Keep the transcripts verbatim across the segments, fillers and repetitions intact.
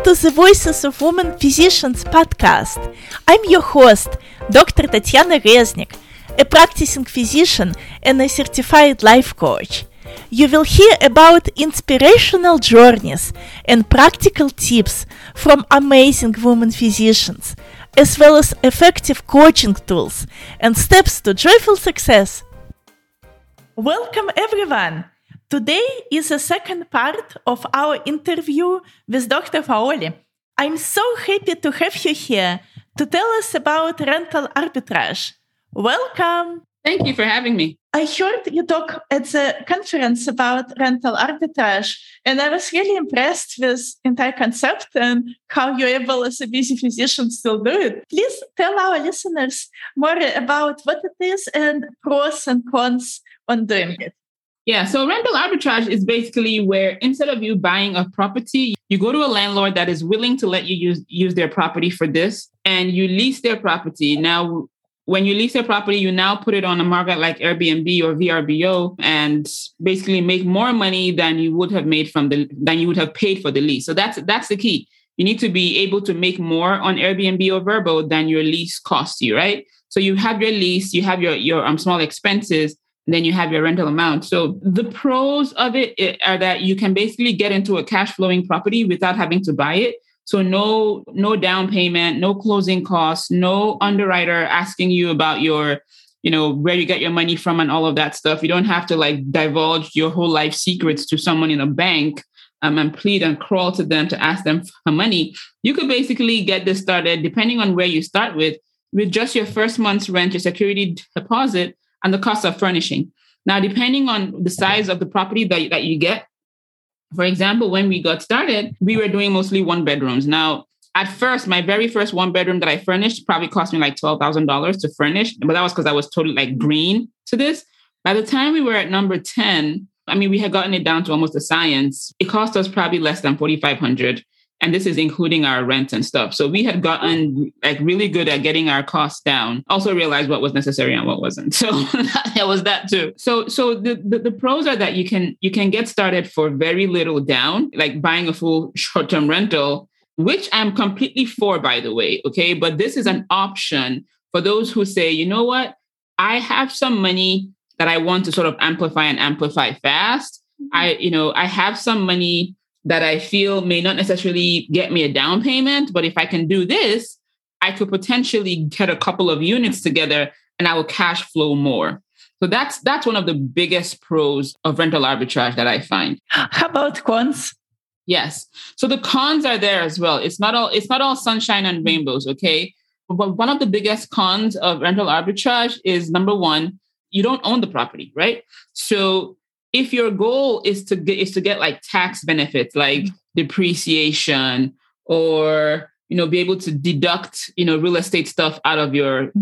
Welcome to the Voices of Women Physicians podcast. I'm your host, Doctor Tatiana Reznik, a practicing physician and a certified life coach. You will hear about inspirational journeys and practical tips from amazing women physicians, as well as effective coaching tools and steps to joyful success. Welcome, everyone. Today is the second part of our interview with Doctor Faoli. I'm so happy to have you here to tell us about rental arbitrage. Welcome. Thank you for having me. I heard you talk at the conference about rental arbitrage, and I was really impressed with the entire concept and how you're able as a busy physician still do it. Please tell our listeners more about what it is and pros and cons on doing it. Yeah, so rental arbitrage is basically where instead of you buying a property, you go to a landlord that is willing to let you use, use their property for this, and you lease their property. Now, when you lease their property, you now put it on a market like Airbnb or V R B O and basically make more money than you would have made from the than you would have paid for the lease. So that's that's the key. You need to be able to make more on Airbnb or Vrbo than your lease costs you, right? So you have your lease, you have your your um, small expenses, and then you have your rental amount. So the pros of it are that you can basically get into a cash flowing property without having to buy it. So no, no down payment, no closing costs, no underwriter asking you about your, you know, where you get your money from and all of that stuff. You don't have to like divulge your whole life secrets to someone in a bank um, and plead and crawl to them to ask them for money. You could basically get this started, depending on where you start with, with just your first month's rent, your security deposit, and the cost of furnishing. Now, depending on the size of the property that, that you get, for example, when we got started, we were doing mostly one bedrooms. Now, at first, my very first one bedroom that I furnished probably cost me like twelve thousand dollars to furnish. But that was because I was totally like green to this. By the time we were at number ten, I mean, we had gotten it down to almost a science. It cost us probably less than forty-five hundred dollars. And this is including our rent and stuff. So we had gotten like really good at getting our costs down. Also realized what was necessary and what wasn't. So that was that too. So so the, the, the pros are that you can you can get started for very little down, like buying a full short-term rental, which I'm completely for, by the way. Okay. But this is an option for those who say, you know what, I have some money that I want to sort of amplify and amplify fast. I, you know, I have some money that I feel may not necessarily get me a down payment, but if I can do this, I could potentially get a couple of units together and I will cash flow more. So that's that's one of the biggest pros of rental arbitrage that I find. How about cons? Yes. So the cons are there as well. It's not all it's not all sunshine and rainbows, okay? But one of the biggest cons of rental arbitrage is, number one, you don't own the property, right? So if your goal is to get is to get like tax benefits, like depreciation, or, you know, be able to deduct, you know, real estate stuff out of your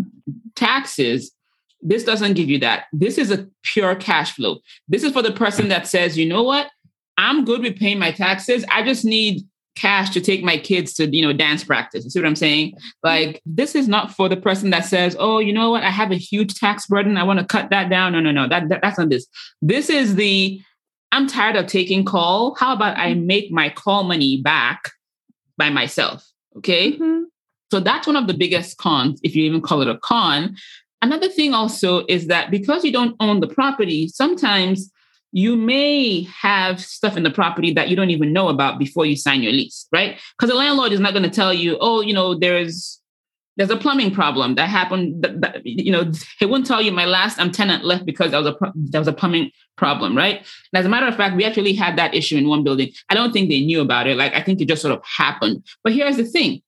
taxes, this doesn't give you that. This is a pure cash flow. This is for the person that says, you know what, I'm good with paying my taxes. I just need cash to take my kids to, you know, dance practice. You see what I'm saying? Like, this is not for the person that says, oh, you know what, I have a huge tax burden, I want to cut that down. No, no, no, that, that that's not this. This is the, I'm tired of taking call. How about I make my call money back by myself? Okay. Mm-hmm. So that's one of the biggest cons, if you even call it a con. Another thing also is that because you don't own the property, sometimes you may have stuff in the property that you don't even know about before you sign your lease, right? Because the landlord is not going to tell you, oh, you know, there's there's a plumbing problem that happened. That, that, you know, he wouldn't tell you my last um, tenant left because there was a there was a plumbing problem, right? And as a matter of fact, we actually had that issue in one building. I don't think they knew about it. Like, I think it just sort of happened. But here's the thing: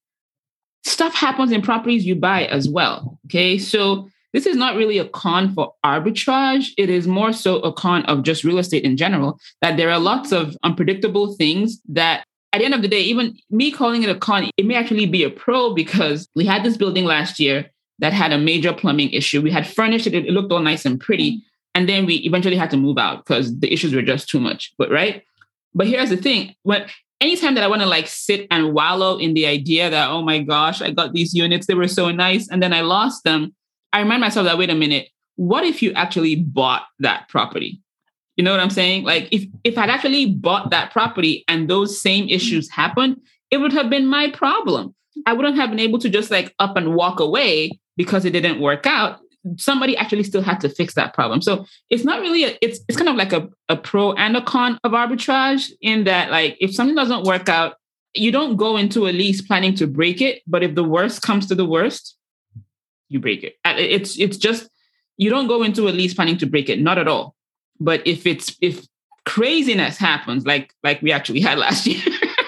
stuff happens in properties you buy as well. Okay, so this is not really a con for arbitrage. It is more so a con of just real estate in general, that there are lots of unpredictable things that at the end of the day, even me calling it a con, it may actually be a pro, because we had this building last year that had a major plumbing issue. We had furnished it. It looked all nice and pretty. And then we eventually had to move out because the issues were just too much. But right. But here's the thing. When anytime that I want to like sit and wallow in the idea that, oh my gosh, I got these units, they were so nice, and then I lost them, I remind myself that, wait a minute, what if you actually bought that property? You know what I'm saying? Like, if, if I'd actually bought that property and those same issues happened, it would have been my problem. I wouldn't have been able to just like up and walk away because it didn't work out. Somebody actually still had to fix that problem. So it's not really, a, it's it's kind of like a, a pro and a con of arbitrage in that, like, if something doesn't work out, you don't go into a lease planning to break it. But if the worst comes to the worst, you break it. It's it's just, you don't go into a lease planning to break it, not at all. But if it's, if craziness happens, like like we actually had last year,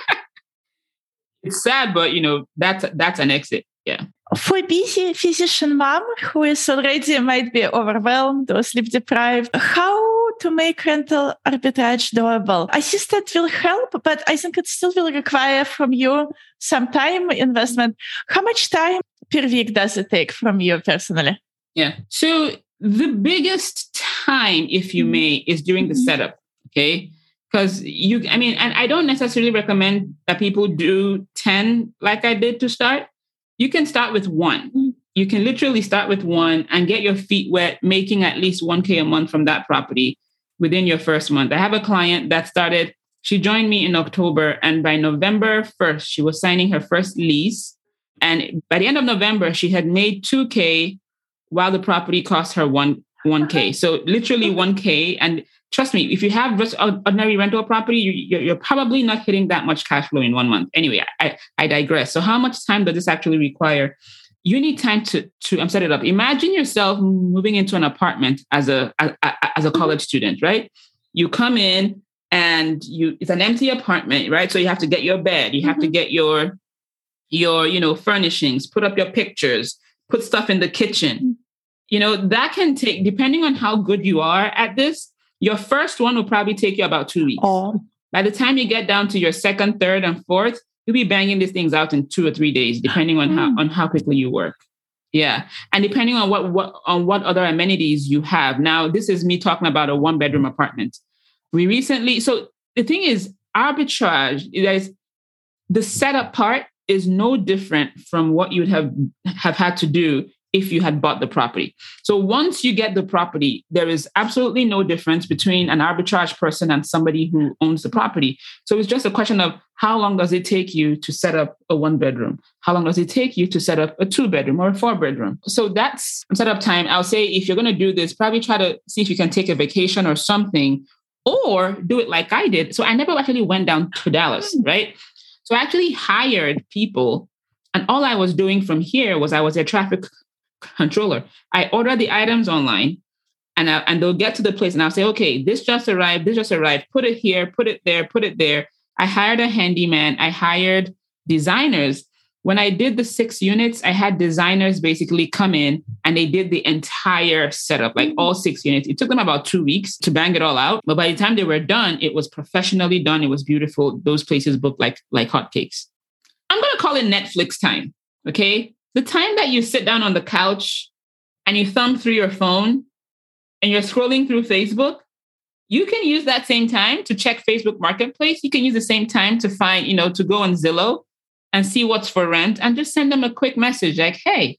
it's sad, but you know, that's that's an exit. Yeah. For a busy physician mom who is already might be overwhelmed or sleep deprived, how to make rental arbitrage doable? Assisted will help, but I think it still will require from you some time investment. How much time per week does it take from you personally? Yeah. So the biggest time, if you may, is during the setup. Okay. Because you, I mean, and I don't necessarily recommend that people do ten like I did to start. You can start with one. You can literally start with one and get your feet wet, making at least one K a month from that property within your first month. I have a client that started, she joined me in October, and by November first, she was signing her first lease. And by the end of November, she had made two K while the property cost her one, one K. So literally one K. And trust me, if you have just ordinary rental property, you, you're probably not hitting that much cash flow in one month. Anyway, I, I digress. So how much time does this actually require? You need time to, to um, set it up. Imagine yourself moving into an apartment as a, as, as a college student, right? You come in and you it's an empty apartment, right? So you have to get your bed, you have mm-hmm. to get your, your, you know, furnishings, put up your pictures, put stuff in the kitchen. Mm-hmm. You know, that can take, depending on how good you are at this, your first one will probably take you about two weeks. Oh. By the time you get down to your second, third, and fourth, you'll be banging these things out in two or three days, depending on mm. how on how quickly you work. Yeah, and depending on what what on what other amenities you have. Now, this is me talking about a one bedroom apartment. We recently, so the thing is, arbitrage is the setup part is no different from what you would have have had to do if you had bought the property. So once you get the property, there is absolutely no difference between an arbitrage person and somebody who owns the property. So it's just a question of how long does it take you to set up a one bedroom? How long does it take you to set up a two bedroom or a four bedroom? So that's setup time. I'll say if you're going to do this, probably try to see if you can take a vacation or something, or do it like I did. So I never actually went down to Dallas, right? So I actually hired people, and all I was doing from here was I was their traffic controller. I order the items online, and I, and they'll get to the place, and I'll say, okay, this just arrived, this just arrived, put it here, put it there, put it there. I hired a handyman. I hired designers. When I did the six units, I had designers basically come in and they did the entire setup, like all six units. It took them about two weeks to bang it all out. But by the time they were done, it was professionally done. It was beautiful. Those places booked like, like hotcakes. I'm going to call it Netflix time. Okay. The time that you sit down on the couch and you thumb through your phone and you're scrolling through Facebook, you can use that same time to check Facebook Marketplace. You can use the same time to find, you know, to go on Zillow and see what's for rent and just send them a quick message like, hey,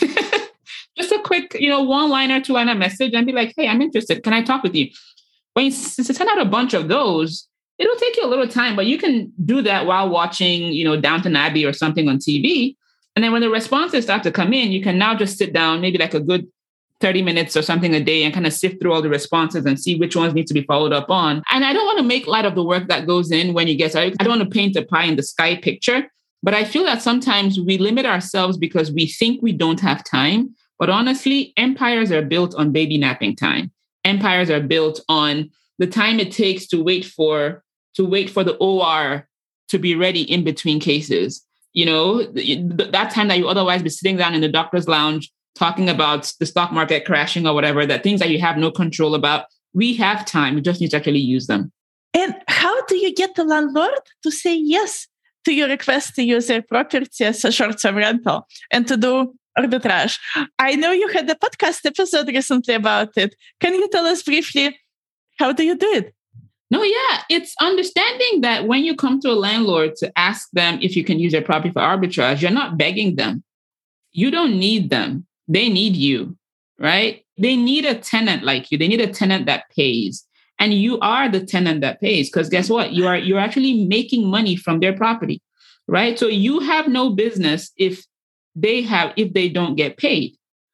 just a quick, you know, one liner, two liner message and be like, hey, I'm interested. Can I talk with you? When you send out a bunch of those, it'll take you a little time, but you can do that while watching, you know, Downton Abbey or something on T V. And then when the responses start to come in, you can now just sit down, maybe like a good thirty minutes or something a day and kind of sift through all the responses and see which ones need to be followed up on. And I don't want to make light of the work that goes in when you get started. I don't want to paint a pie in the sky picture, but I feel that sometimes we limit ourselves because we think we don't have time. But honestly, empires are built on baby napping time. Empires are built on the time it takes to wait for to wait for the O R to be ready in between cases. You know, that time that you otherwise be sitting down in the doctor's lounge talking about the stock market crashing or whatever, that things that you have no control about. We have time. We just need to actually use them. And how do you get the landlord to say yes to your request to use their property as a short-term rental and to do arbitrage? I know you had a podcast episode recently about it. Can you tell us briefly, how do you do it? No, yeah, it's understanding that when you come to a landlord to ask them if you can use their property for arbitrage, you're not begging them. You don't need them. They need you, right? They need a tenant like you. They need a tenant that pays. And you are the tenant that pays, because guess what? You are, you're actually making money from their property. right? So you have no business if they have, if they don't get paid.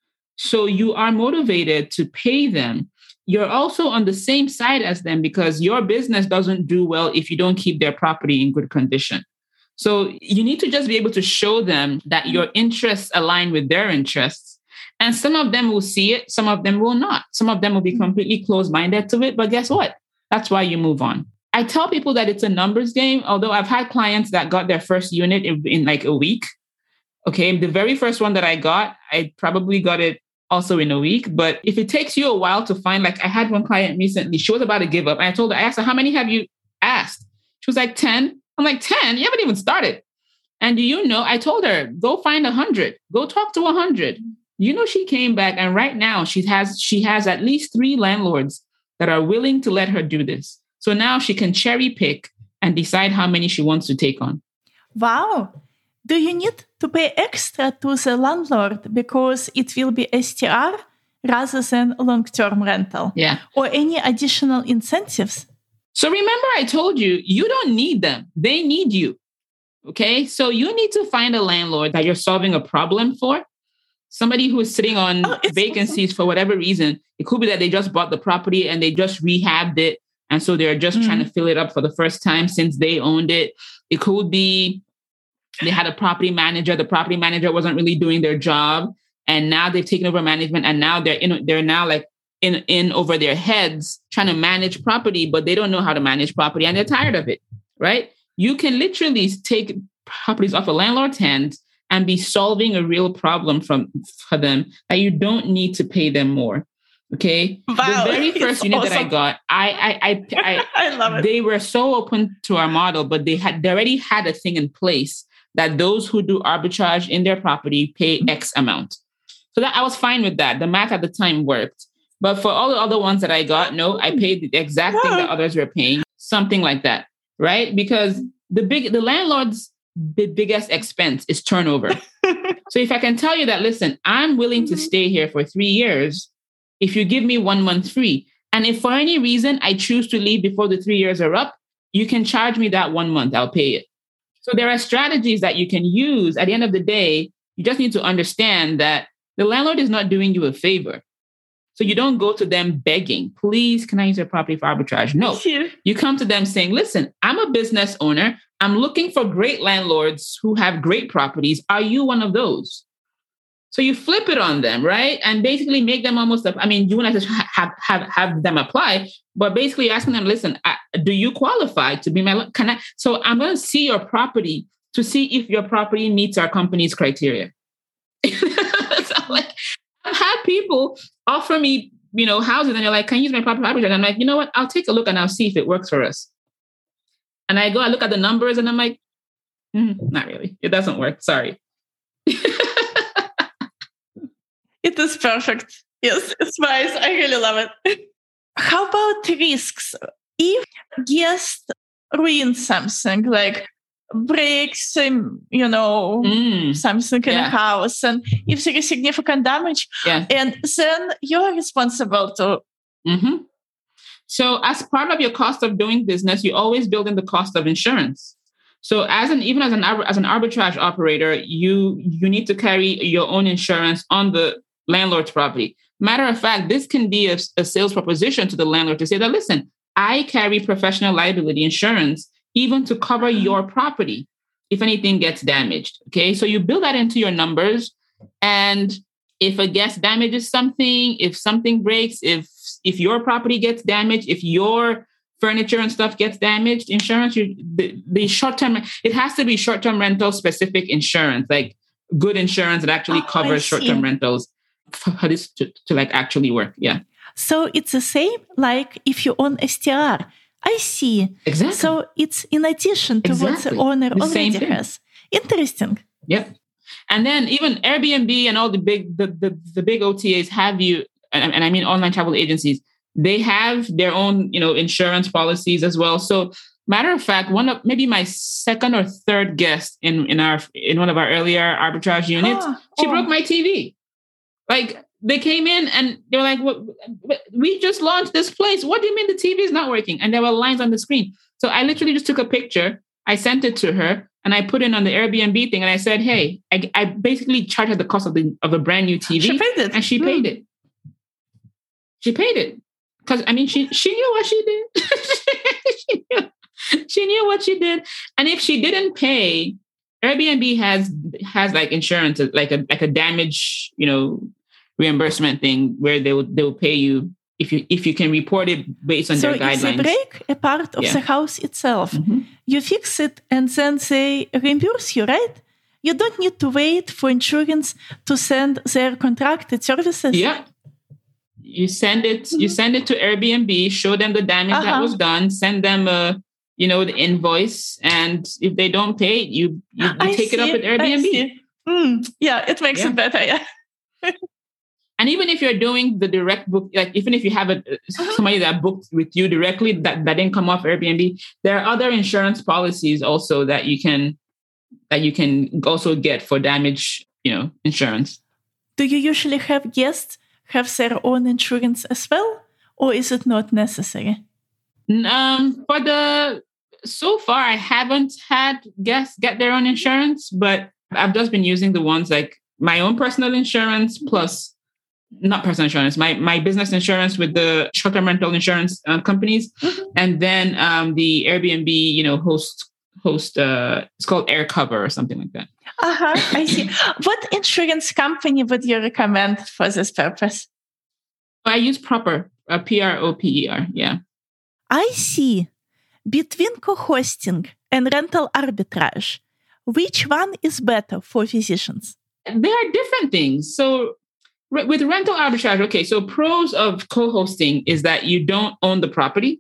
So you are motivated to pay them. You're also on the same side as them because your business doesn't do well if you don't keep their property in good condition. So you need to just be able to show them that your interests align with their interests. And some of them will see it, some of them will not. Some of them will be completely closed-minded to it. But guess what? That's why you move on. I tell people that it's a numbers game, although I've had clients that got their first unit in, in like a week. Okay, the very first one that I got, I probably got it also in a week. But if it takes you a while to find, like I had one client recently, she was about to give up. And I told her, I asked her, how many have you asked? She was like, ten. I'm like, ten? You haven't even started. And do you know, I told her, go find a hundred, go talk to a hundred. You know, she came back and right now she has, she has at least three landlords that are willing to let her do this. So now she can cherry pick and decide how many she wants to take on. Wow. Do you need to pay extra to the landlord because it will be S T R rather than long-term rental? Yeah. Or any additional incentives? So remember, I told you, you don't need them. They need you. Okay. So you need to find a landlord that you're solving a problem for. Somebody who is sitting on oh, vacancies awesome. For whatever reason. It could be that they just bought the property and they just rehabbed it. And so they're just mm. trying to fill it up for the first time since they owned it. It could be they had a property manager. The property manager wasn't really doing their job. And now they've taken over management. And now they're in, they're now like in, in over their heads trying to manage property, but they don't know how to manage property and they're tired of it, right? You can literally take properties off a landlord's hands and be solving a real problem from for them that you don't need to pay them more. Okay. Wow, the very first unit awesome. That I got, I, I, I, I, I love it. They were so open to our model, but they had, they already had a thing in place that those who do arbitrage in their property pay X amount. So that I was fine with that. The math at the time worked. But for all the other ones that I got, no, I paid the exact thing that others were paying, something like that, right? Because the big, the landlord's the biggest expense is turnover. So if I can tell you that, listen, I'm willing to stay here for three years if you give me one month free. And if for any reason I choose to leave before the three years are up, you can charge me that one month. I'll pay it. So there are strategies that you can use. At the end of the day, you just need to understand that the landlord is not doing you a favor. So you don't go to them begging, please, can I use your property for arbitrage? No, you come to them saying, listen, I'm a business owner. I'm looking for great landlords who have great properties. Are you one of those? So you flip it on them, right? And basically make them almost, I mean, you want to have, have, have them apply, but basically asking them, listen, I, do you qualify to be my, can I, so I'm going to see your property to see if your property meets our company's criteria. So like, I've had people offer me, you know, houses and they're like, can you use my property? And I'm like, you know what? I'll take a look and I'll see if it works for us. And I go, I look at the numbers and I'm like, mm, not really. It doesn't work. Sorry. It is perfect. Yes, it's nice. I really love it. How about risks? If guest ruins something, like breaks, um, you know, mm. something in yeah. a house, and if there is significant damage, yeah. and then you're responsible to. Mm-hmm. So as part of your cost of doing business, you always build in the cost of insurance. So as an even as an as an arbitrage operator, you you need to carry your own insurance on the landlord's property. Matter of fact, this can be a, a sales proposition to the landlord to say that, listen, I carry professional liability insurance even to cover your property if anything gets damaged. Okay, so you build that into your numbers. And if a guest damages something, if something breaks, if if your property gets damaged, if your furniture and stuff gets damaged, insurance, you, the, the short-term, it has to be short-term rental specific insurance, like good insurance that actually oh, covers short-term rentals for this to, to like actually work. Yeah. So it's the same like if you own S T R. I see. Exactly. So it's in addition to exactly. what the owner the already has. Interesting. Yep. And then even Airbnb and all the big the the, the big O T As have you, and, and I mean online travel agencies, they have their own, you know, insurance policies as well. So matter of fact, one of maybe my second or third guest in, in our in one of our earlier arbitrage units, oh, she oh. broke my T V. Like they came in and they were like, what, we just launched this place. What do you mean the T V is not working? And there were lines on the screen. So I literally just took a picture. I sent it to her. and I put in on the Airbnb thing, and I said, hey, I, I basically charged her the cost of the of a brand new T V. She paid it. And she Mm. paid it. She paid it. Because, I mean, she she knew what she did. she, knew, she knew what she did. And if she didn't pay, Airbnb has has like insurance, like a like a damage, you know, reimbursement thing where they will they will pay you if you if you can report it based on so their guidelines. So if they break a part of Yeah. the house itself, Mm-hmm. you fix it and then they reimburse you, right? You don't need to wait for insurance to send their contracted services. Yeah. You send it, you send it to Airbnb, show them the damage Uh-huh. that was done, send them a, you know, the invoice. And if they don't pay it, you, you, you I take it up see, with I Airbnb. see. Mm, yeah, it makes Yeah. it better, yeah. And even if you're doing the direct book, like even if you have a, somebody that booked with you directly that, that didn't come off Airbnb, there are other insurance policies also that you can, that you can also get for damage, you know, insurance. Do you usually have guests have their own insurance as well? Or is it not necessary? Um, for the, so far, I haven't had guests get their own insurance, but I've just been using the ones like my own personal insurance plus, not personal insurance, my, my business insurance with the short-term rental insurance um, companies. Mm-hmm. And then um, the Airbnb, you know, host, host, uh, it's called Air Cover or something like that. Uh-huh, I see. What insurance company would you recommend for this purpose? I use Proper, uh, P R O P E R, yeah. I see. Between co-hosting and rental arbitrage, which one is better for physicians? They are different things. So re- with rental arbitrage, okay, so pros of co-hosting is that you don't own the property.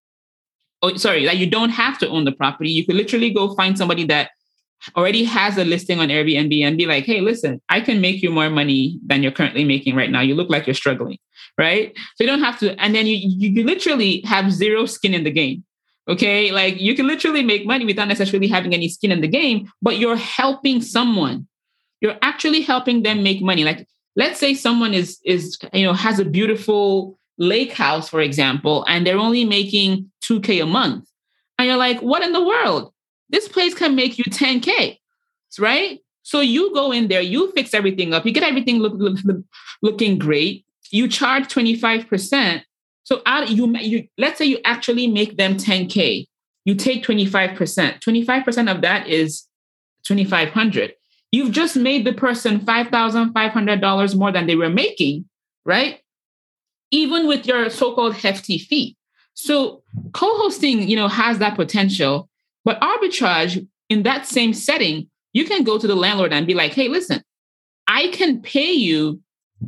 Oh, sorry, that you don't have to own the property. You could literally go find somebody that already has a listing on Airbnb and be like, hey, listen, I can make you more money than you're currently making right now. You look like you're struggling, right? So you don't have to, and then you, you, you literally have zero skin in the game. Okay. Like you can literally make money without necessarily having any skin in the game, but you're helping someone. You're actually helping them make money. Like, let's say someone is, is, you know, has a beautiful lake house, for example, and they're only making two K a month. And you're like, what in the world? This place can make you ten K, right? So you go in there, you fix everything up, you get everything look, look, looking great. You charge twenty-five percent. So out you, you, let's say you actually make them ten K. You take twenty-five percent. twenty-five percent of that is twenty-five hundred. You've just made the person five thousand five hundred dollars more than they were making, right? Even with your so-called hefty fee. So co-hosting, you know, has that potential. But arbitrage, in that same setting, you can go to the landlord and be like, hey, listen, I can pay you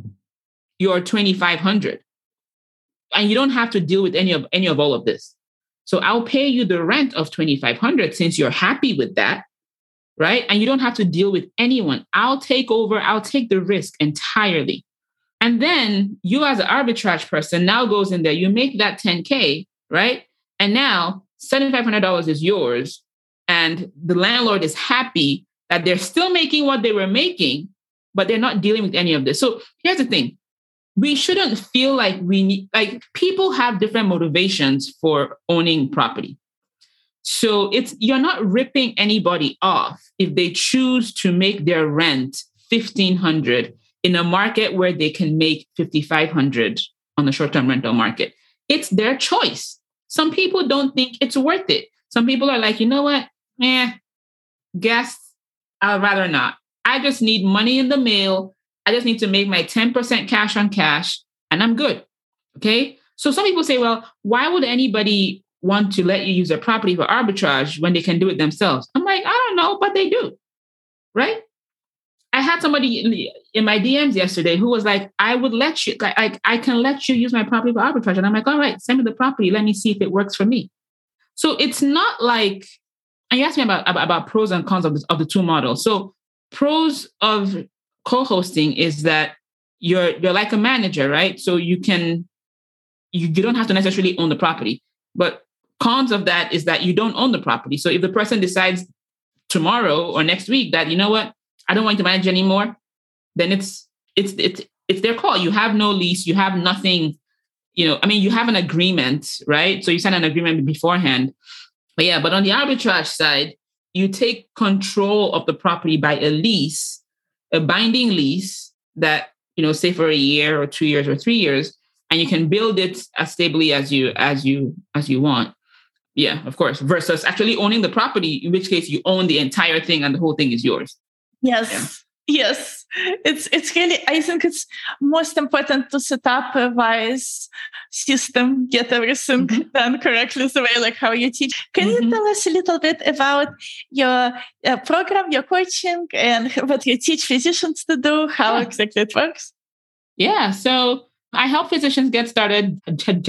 your twenty-five hundred dollars. And you don't have to deal with any of any of all of this. So I'll pay you the rent of twenty-five hundred dollars since you're happy with that, right? And you don't have to deal with anyone. I'll take over, I'll take the risk entirely. And then you as an arbitrage person now goes in there, you make that ten K, right? And now seven thousand five hundred dollars is yours. And the landlord is happy that they're still making what they were making, but they're not dealing with any of this. So here's the thing. We shouldn't feel like we need, like people have different motivations for owning property. So it's, you're not ripping anybody off if they choose to make their rent fifteen hundred dollars in a market where they can make fifty-five hundred dollars on the short-term rental market. It's their choice. Some people don't think it's worth it. Some people are like, you know what? Eh, guests, I'd rather not. I just need money in the mail. I just need to make my ten percent cash on cash and I'm good. Okay. So some people say, well, why would anybody want to let you use their property for arbitrage when they can do it themselves? I'm like, I don't know, but they do. Right. I had somebody in, the, in my D Ms yesterday who was like, I would let you, like, I, I can let you use my property for arbitrage. And I'm like, all right, send me the property. Let me see if it works for me. So it's not like, and you asked me about, about, about pros and cons of, this, of the two models. So pros of co-hosting is that you're, you're like a manager, right? So you can, you, you don't have to necessarily own the property, but cons of that is that you don't own the property. So if the person decides tomorrow or next week that, you know what, I don't want to manage anymore, then it's, it's, it's, it's their call. You have no lease. You have nothing, you know, I mean, you have an agreement, right? So you sign an agreement beforehand, but yeah, but on the arbitrage side, you take control of the property by a lease, a binding lease that, you know, say for a year or two years or three years, and you can build it as stably as you as you as you want. Yeah, of course. Versus actually owning the property, in which case you own the entire thing and the whole thing is yours. Yes. Yeah. Yes, it's it's really, I think it's most important to set up a wise system, get everything mm-hmm. done correctly the way like how you teach. Can mm-hmm. you tell us a little bit about your uh, program, your coaching, and what you teach physicians to do, how yeah. exactly it works? Yeah, so I help physicians get started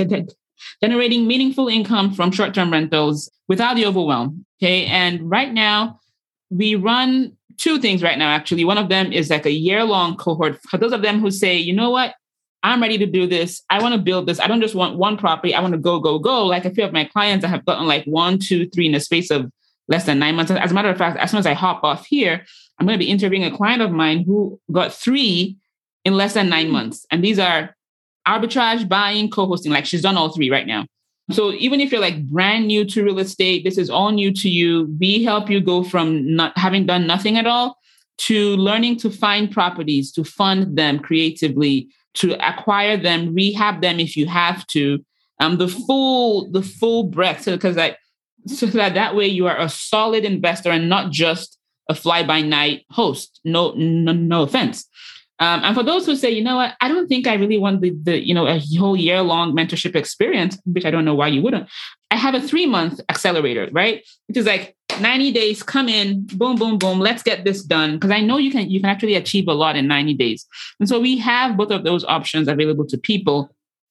generating meaningful income from short-term rentals without the overwhelm, okay? And right now, we run two things right now, actually. One of them is like a year-long cohort for those of them who say, you know what, I'm ready to do this. I want to build this. I don't just want one property. I want to go, go, go. Like a few of my clients, I have gotten like one, two, three in the space of less than nine months. As a matter of fact, as soon as I hop off here, I'm going to be interviewing a client of mine who got three in less than nine months. And these are arbitrage, buying, co-hosting. Like she's done all three right now. So even if you're like brand new to real estate, this is all new to you. We help you go from not having done nothing at all to learning to find properties, to fund them creatively, to acquire them, rehab them if you have to. Um, the full, the full breadth, so because like so that that way you are a solid investor and not just a fly-by-night host. No, no, no offense. Um, and for those who say, you know what, I don't think I really want the, the, you know, a whole year long mentorship experience, which I don't know why you wouldn't. I have a three month accelerator, right? Which is like ninety days, come in, boom, boom, boom. Let's get this done. Because I know you can, you can actually achieve a lot in ninety days. And so we have both of those options available to people.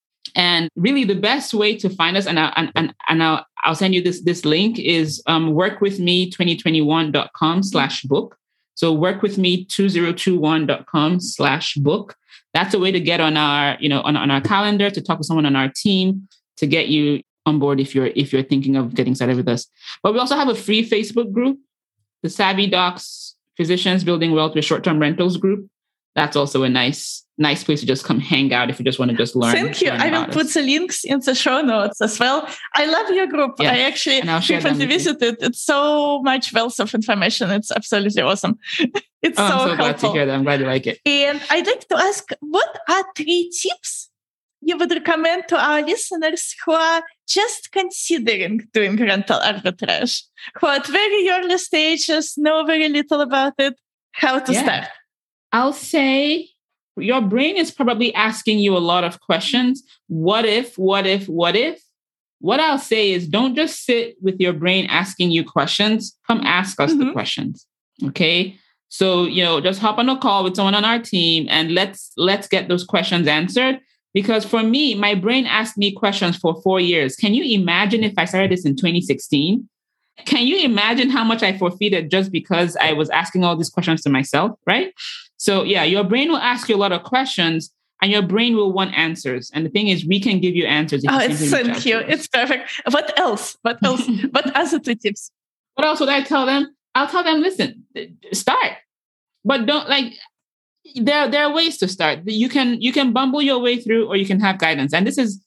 And really the best way to find us, and, I, and, and, and I'll, I'll send you this, this link is um, workwithme twenty twenty-one dot com slash book. So workwithme two thousand twenty-one dot com slash book. That's a way to get on our, you know, on, on our calendar, to talk to someone on our team, to get you on board if you're if you're thinking of getting started with us. But we also have a free Facebook group, the Savvy Docs Physicians Building Wealth with Short-Term Rentals group. That's also a nice, nice place to just come hang out if you just want to just learn. Thank you. Learn I will put us. the links in the show notes as well. I love your group. Yeah. I actually frequently visited. It's so much wealth of information. It's absolutely awesome. It's oh, so I'm so helpful. glad to hear that. I'm glad you like it. And I'd like to ask, what are three tips you would recommend to our listeners who are just considering doing rental arbitrage, who are at very early stages, know very little about it, how to yeah. start? I'll say your brain is probably asking you a lot of questions. What if, what if, what if? What I'll say is don't just sit with your brain asking you questions. Come ask us mm-hmm. the questions. Okay. So, you know, just hop on a call with someone on our team and let's, let's get those questions answered. Because for me, my brain asked me questions for four years. Can you imagine if I started this in twenty sixteen? Can you imagine how much I forfeited just because I was asking all these questions to myself, right? So yeah, your brain will ask you a lot of questions and your brain will want answers. And the thing is, we can give you answers. If oh, you it's thank you. It's perfect. What else? What else? What other two tips? What else would I tell them? I'll tell them, listen, start. But don't like, there, there are ways to start. You can, you can bumble your way through or you can have guidance. And this is,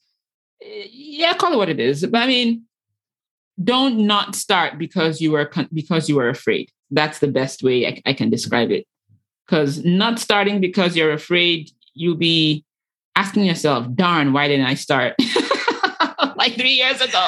yeah, call it what it is. But I mean, don't not start because you were, because you were afraid. That's the best way I, I can describe it. Because not starting because you're afraid, you'll be asking yourself, darn, why didn't I start? Like three years ago.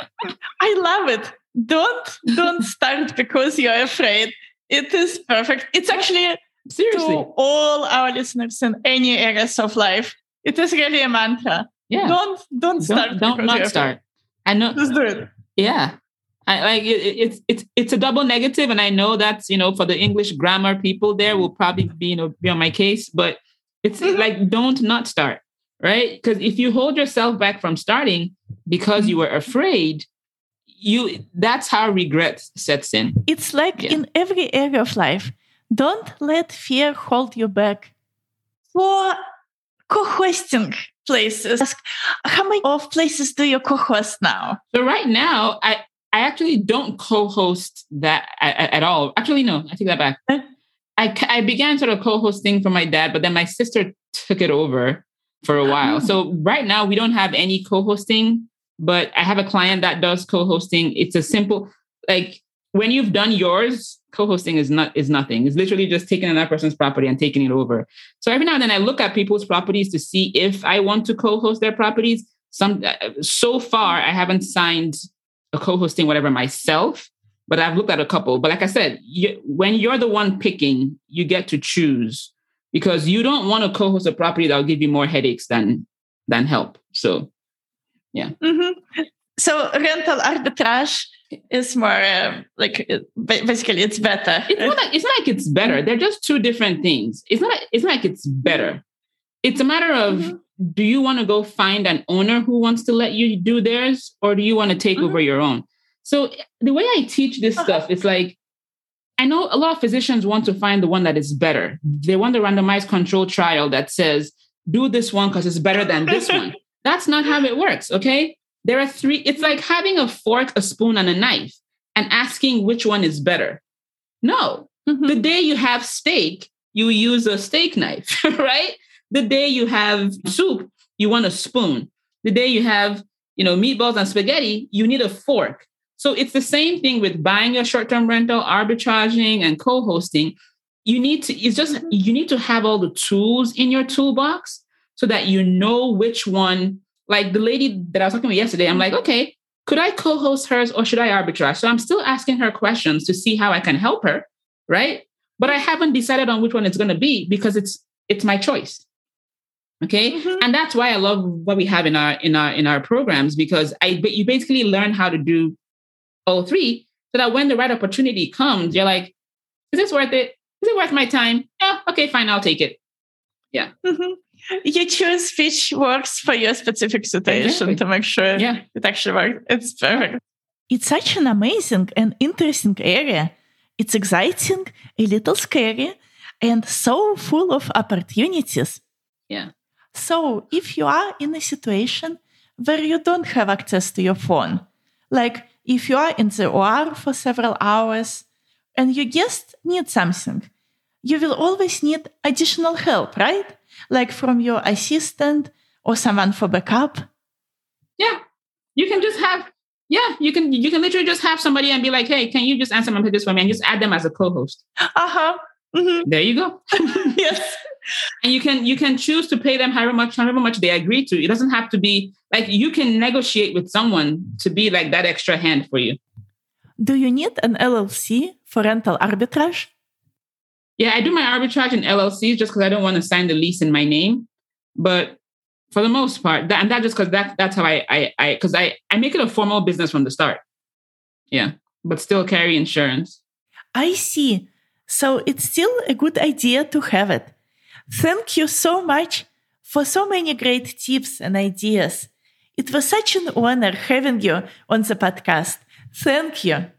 I love it. Don't don't start because you're afraid. It is perfect. It's actually seriously to all our listeners in any areas of life. It is really a mantra. Yeah. Don't don't start. Don't, don't not start. I know. Just do it. Yeah. I, like it, it's it's it's a double negative, and I know that's, you know, for the English grammar people there will probably be, you know, be on my case, but it's mm-hmm. like don't not start, right? Because if you hold yourself back from starting because you were afraid, you that's how regret sets in. It's like yeah. in every area of life. Don't let fear hold you back. For co-hosting places, how many of places do you co-host now? So right now, I. I actually don't co-host that at, at all. Actually, no, I take that back. I, I began sort of co-hosting for my dad, but then my sister took it over for a while. So right now we don't have any co-hosting, but I have a client that does co-hosting. It's a simple, like when you've done yours, co-hosting is not is nothing. It's literally just taking another person's property and taking it over. So every now and then I look at people's properties to see if I want to co-host their properties. Some so far I haven't signed a co-hosting whatever myself, but I've looked at a couple. But like I said, you, when you're the one picking, you get to choose, because you don't want to co-host a property that will give you more headaches than than help. So yeah. Mm-hmm. So rental arbitrage is more uh, like basically it's better. It's not like it's not like it's better. They're just two different things. It's not. It's not like it's better. It's a matter of, mm-hmm. do you want to go find an owner who wants to let you do theirs, or do you want to take mm-hmm. over your own? So the way I teach this uh-huh. stuff, it's like, I know a lot of physicians want to find the one that is better. They want the randomized control trial that says, do this one because it's better than this one. That's not how it works. Okay. There are three. It's like having a fork, a spoon, and a knife and asking which one is better. No. Mm-hmm. The day you have steak, you use a steak knife, right? The day you have soup, you want a spoon. The day you have, you know, meatballs and spaghetti, you need a fork. So it's the same thing with buying a short-term rental, arbitraging, and co-hosting. You need to, it's just, you need to have all the tools in your toolbox so that you know which one. Like the lady that I was talking with yesterday, I'm like, okay, could I co-host hers or should I arbitrage? So I'm still asking her questions to see how I can help her, right? But I haven't decided on which one it's going to be because it's it's my choice. Okay, mm-hmm. And that's why I love what we have in our in our in our programs, because I you basically learn how to do all three, so that when the right opportunity comes, you're like, is this worth it? Is it worth my time? Yeah, okay, fine, I'll take it. Yeah. Mm-hmm. You choose which works for your specific situation exactly. to make sure yeah. it actually works. It's perfect. It's such an amazing and interesting area. It's exciting, a little scary, and so full of opportunities. Yeah. So if you are in a situation where you don't have access to your phone, like if you are in the O R for several hours and you just need something, you will always need additional help, right? Like from your assistant or someone for backup. Yeah. You can just have, yeah, you can you can literally just have somebody and be like, hey, can you just answer my messages for me and just add them as a co-host? Uh-huh. Mm-hmm. There you go. Yes. And you can you can choose to pay them however much, however much they agree to. It doesn't have to be like, you can negotiate with someone to be like that extra hand for you. Do you need an L L C for rental arbitrage? Yeah, I do my arbitrage in L L Cs just because I don't want to sign the lease in my name. But for the most part, that, and that just because that, that's how I, I, I, because I, I make it a formal business from the start. Yeah, but still carry insurance. I see. So it's still a good idea to have it. Thank you so much for so many great tips and ideas. It was such an honor having you on the podcast. Thank you.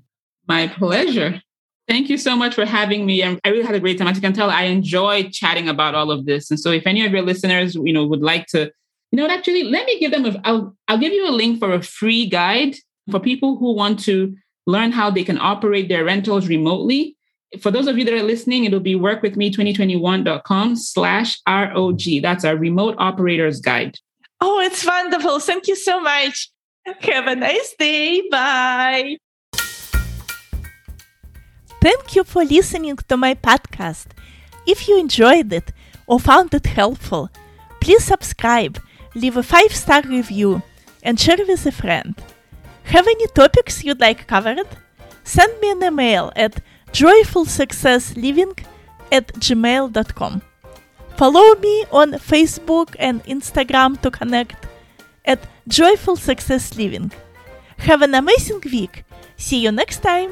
My pleasure. Thank you so much for having me. I really had a great time. As you can tell, I enjoy chatting about all of this. And so if any of your listeners, you know, would like to, you know, actually, let me give them, a, I'll, I'll give you a link for a free guide for people who want to learn how they can operate their rentals remotely. For those of you that are listening, it'll be workwithme2021.com slash ROG. That's our remote operators guide. Oh, it's wonderful. Thank you so much. Have a nice day. Bye. Thank you for listening to my podcast. If you enjoyed it or found it helpful, please subscribe, leave a five-star review, and share with a friend. Have any topics you'd like covered? Send me an email at joyfulsuccessliving at gmail dot com. Follow me on Facebook and Instagram to connect at Joyful Success Living. Have an amazing week. See you next time.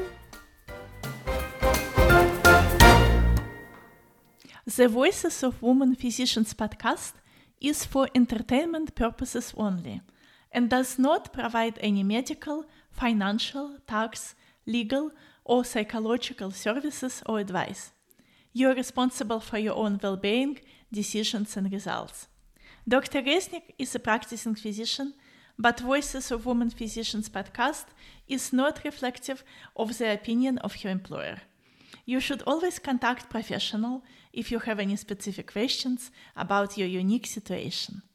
The Voices of Women Physicians podcast is for entertainment purposes only and does not provide any medical, financial, tax, legal, or psychological services or advice. You are responsible for your own well-being, decisions, and results. Doctor Reznik is a practicing physician, but Voices of Women Physicians podcast is not reflective of the opinion of your employer. You should always contact a professional if you have any specific questions about your unique situation.